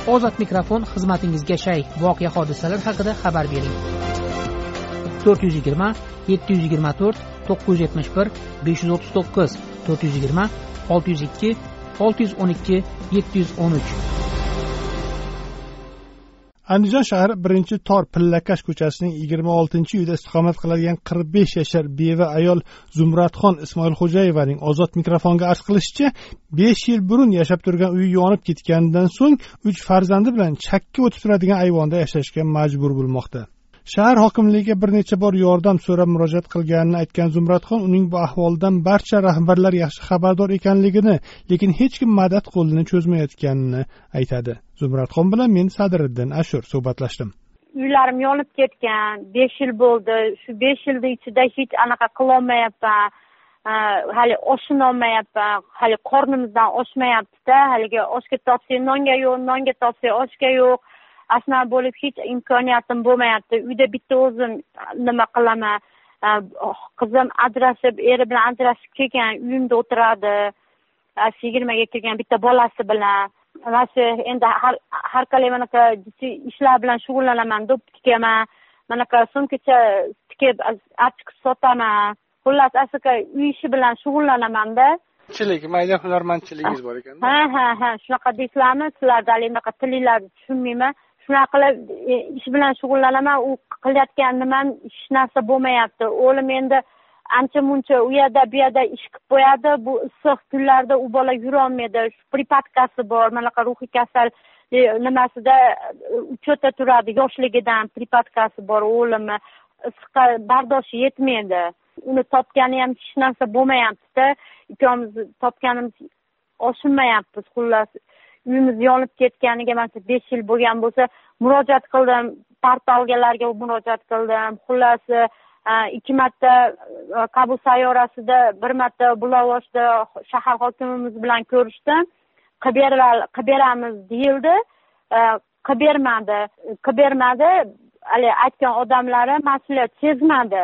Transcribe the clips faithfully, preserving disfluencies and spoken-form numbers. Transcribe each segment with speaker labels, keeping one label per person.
Speaker 1: Ozod mikrofon xizmatingizga shay. Voqea hodisalar haqida xabar bering. to'rt yuz yigirma yetti yuz yigirma to'rt to'qqiz yuz yetmish bir besh yuz o'ttiz to'qqiz to'rt yuz yigirma olti yuz ikki olti yuz o'n ikki yetti yuz o'n uch.
Speaker 2: Andijon shahri birinchi tor Pillakash ko'chasining yigirma oltinchi uyida istiqomat qiladigan qirq besh yashar beva ayol Zumradxon Ismoilxo'jayevaning Ozod mikrofonga arz qilishicha, besh yil burun yashab turgan uyi yonib ketganidan so'ng uch farzandi bilan chakka o'tib turadigan ayvonda yashashga majbur bo'lmoqda. Shahar hokimligiga bir necha bor yordam so'rab murojaat qilganini aytgan Zumradxon uning bu ahvoldan barcha rahbarlar yaxshi xabardor ekanligini, lekin hech kim madad qo'lini cho'zmayotganini aytadi. Zumradxon bilan men Sadriddin Ashur suhbatlashdim.
Speaker 3: Uylarim yonib ketgan, besh yil bo'ldi. Shu besh yilda ichida hech anaqa qila olmayapman. Hali oshini olmayapman. Hali qornimizdan oshmayapti-da. Haligi oshga topsa nonga yo'q, nonga topsa oshga yo'q. Aslan bo'lib hech imkoniyatim bo'lmayapti. Uyda bitta o'zim nima qilaman. Qizim ajrashib, eri bilan ajrashib kelgan, uyimda o'tiradi. yigirmaga kirgan bitta bolasi bilan. Mana endi har har qalay manaqa ishlar bilan shug'ullanaman, do'p tikaman. Manaqa sumkacha tikib, achchiq sotaman. Xullas, asaka uy ishi bilan shug'ullanaman-da.
Speaker 2: Chilik, mayda hunarmandchiligingiz bor ekan-da.
Speaker 3: Ha, ha, ha, shunaqa deysizlarmi? Sizlarda anaqa tilinglarni tushunmayman. Shunaqa qilib ish bilan shug'ullanaman, u qilayotgan nimam hech narsa bo'lmayapti. O'g'lim endi ancha-muncha u yerda bu yerda ish qilib qo'yadi. Bu issiq kunlarda u bola yura olmaydi. Pripatkasi bor, manaqa ruhiy kasal nimasida uchota turadi, yoshligidan pripatkasi bor o'g'limni. Issiqqa bardoshi yetmaydi. Uni topgani ham hech narsa bo'lmayapti-da. Ikkomiz topganimiz oshmayapmiz. Xullas, uyimiz yonib ketganiga mana besh yil bo'lgan bo'lsa, murojaat qildim, portalgalarga murojaat qildim. Xullas, ikki marta qabul sayyorasida, bir marta Bulovoshda shahar hokimimiz bilan ko'rishdim. Qilib beramiz deyildi. Qilib bermadi. Qilib bermadi. Hali aytgan odamlari mas'uliyat sezmadi.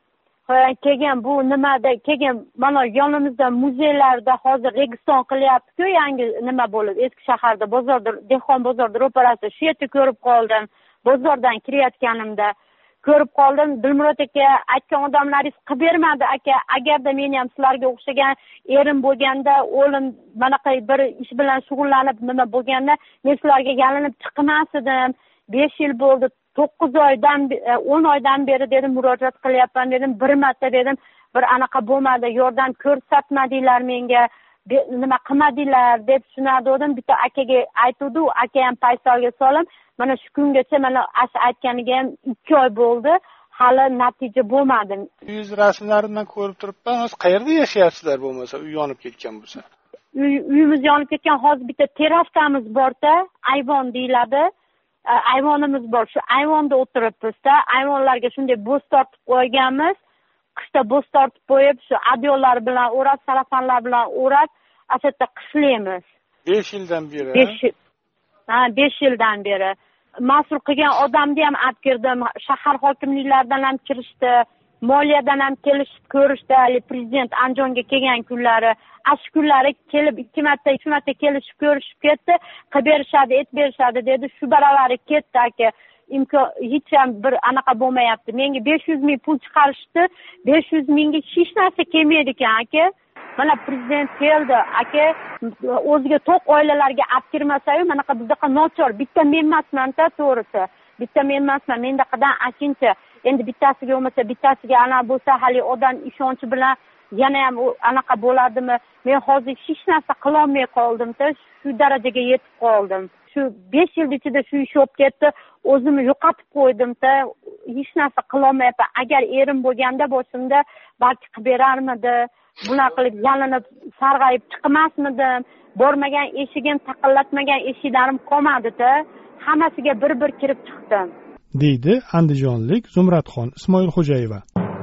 Speaker 3: Keyin bu nimada, keyin mana yonimizda muzeylarda hozir registon qilyapti-ku, yangi nima bo'lib, eski shaharda bozorda, Dehqon bozorida ro'parasi, shu yerda ko'rib qoldim. Bozordan kirayotganimda ko'rib qoldim. Dilmurod aka aytgan odamlaringiz qilib bermadi aka. Agarda men ham sizlarga o'xshagan erim bo'lganda, o'g'lim manaqa bir ish bilan shug'ullanib nima bo'lganda, men sizlarga yalinib chiqmas edim. besh yil bo'ldi. to'qqiz oydan o'n oydan beri dedim murojaat qilyapman dedim, bir marta dedim, bir anaqa bo'lmadi, yordam ko'rsatmadinglar menga, nima qilmadinglar deb tushunardim. Bitta akaga aytuvdi, aka ham paysalga solib, mana shu kungacha mana ash aytganiga ham ikki oy bo'ldi, hali natija bo'lmadi.
Speaker 2: Uyingiz rasmlaridan ko'rib turibman, hozir qayerda yashayapsizlar bo'lmasa, uy yonib ketgan bo'lsa?
Speaker 3: Uyimiz yonib ketgan, hozir bitta terraskamiz bor-da, ayvon deyiladi. Ayvonimiz bor. Shu ayvonda o'tiribmiz-da. Ayvonlarga shunday bo'z tortib qo'yganmiz. Qishda bo'z tortib qo'yib, shu adyollar bilan o'rab, sarafanlar bilan o'rab, ashatda qishlaymiz.
Speaker 2: besh yildan beri.
Speaker 3: Ha, besh yildan beri. Mas'ul qilgan odamni ham olib kirdim. Shahar hokimliklaridan ham kirishdi, moliyadan ham kelishib ko'rishdi. Ali prezident Andijonga kelgan kunlari, ash kunlari kelib ikki marta, uch marta kelishib ko'rishib ketdi. Qilib berishadi, et berishadi dedi. Shu baravari ketdi aka. Imkon hech ham bir anaqa bo'lmayapti. Menga besh yuz ming pul chiqarishdi. besh yuz mingga hech narsa kelmaydi ekan aka. Mana prezident keldi aka, o'ziga to'q oilalarga olib kirmasa-yu, manaqa bizdaqa nochor, bitta men emasman-da, to'g'risi. Bitta men emasman, mendaqadan achincha. Endi bittasiga bo'lmasa, bittasiga ana bo'lsa, hali odam ishonchi bilan yana ham anaqa bo'ladimi? Men hozir hech narsa qila olmay qoldim-da, shu darajaga yetib qoldim. Shu besh yil ichida shu ish bo'lib ketdi, o'zimni yo'qotib qo'ydim-da, hech narsa qila olmayapman. Agar erim bo'lganda boshimda balki qilib berarmidi, bunaqa qilib yalinib, sarg'ayib chiqmasmidim. Bormagan eshigim, taqillatmagan eshiklarim qolmadi-da. Hammasiga bir-bir kirib chiqdim.
Speaker 2: deydi andijonlik Zumradxon Ismoilxo'jayeva.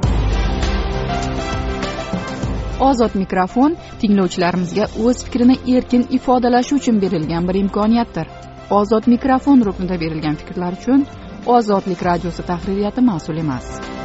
Speaker 4: Ozod mikrofon tinglovchilarimizga o'z fikrini erkin ifodalashi uchun berilgan bir imkoniyatdir. Ozod mikrofon ruknida berilgan fikrlar uchun Ozodlik radiosi tahririyati mas'ul emas.